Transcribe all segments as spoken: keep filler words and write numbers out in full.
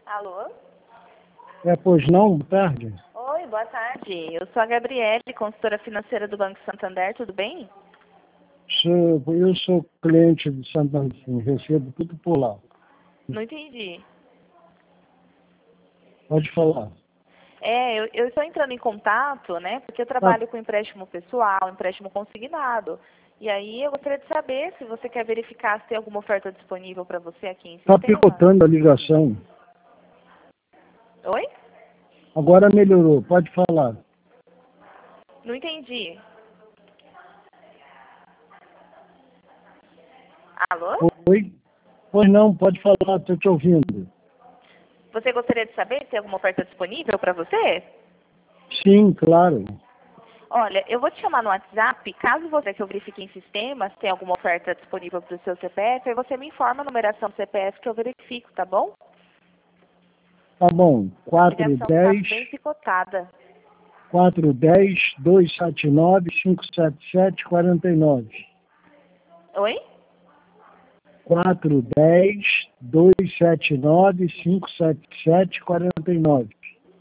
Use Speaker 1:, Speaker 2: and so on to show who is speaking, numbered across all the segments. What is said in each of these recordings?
Speaker 1: Alô?
Speaker 2: É, pois não? Boa tarde.
Speaker 1: Oi, boa tarde. Eu sou a Gabriele, consultora financeira do Banco Santander, tudo bem?
Speaker 2: Sou, eu sou cliente do Santander, recebo tudo por lá.
Speaker 1: Não entendi.
Speaker 2: Pode falar.
Speaker 1: É, eu, eu estou entrando em contato, né, porque eu
Speaker 2: Tá,
Speaker 1: trabalho com empréstimo pessoal, empréstimo consignado. E aí eu gostaria de saber se você quer verificar se tem alguma oferta disponível para você aqui em
Speaker 2: tá
Speaker 1: sistema.
Speaker 2: picotando a ligação.
Speaker 1: Oi?
Speaker 2: Agora melhorou, pode falar.
Speaker 1: Não entendi. Alô?
Speaker 2: Oi? Pois não, pode falar, estou te ouvindo.
Speaker 1: Você gostaria de saber se tem alguma oferta disponível para você?
Speaker 2: Sim, claro.
Speaker 1: Olha, eu vou te chamar no WhatsApp, caso você que eu verifique em sistema, se tem alguma oferta disponível para o seu C P F, aí você me informa a numeração do C P F que eu verifico, tá bom?
Speaker 2: Tá bom.
Speaker 1: A
Speaker 2: quatro
Speaker 1: ligação está
Speaker 2: dez,
Speaker 1: bem picotada.
Speaker 2: quatro dez, dois sete nove, cinco sete sete, quatro nove.
Speaker 1: Oi?
Speaker 2: quatro dez, dois sete nove, cinco sete sete, quatro nove.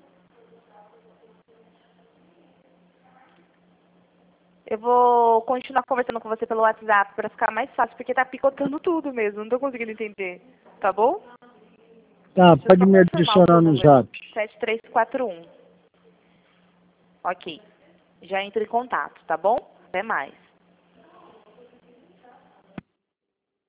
Speaker 1: Eu vou continuar conversando com você pelo WhatsApp para ficar mais fácil, porque tá picotando tudo mesmo, não tô conseguindo entender. Tá bom?
Speaker 2: Tá,
Speaker 1: Deixa eu
Speaker 2: pode
Speaker 1: só
Speaker 2: me
Speaker 1: confirmar o
Speaker 2: adicionar
Speaker 1: seu
Speaker 2: no
Speaker 1: número.
Speaker 2: zap.
Speaker 1: sete três quatro um. Ok. Já entro em contato, tá bom? Até mais.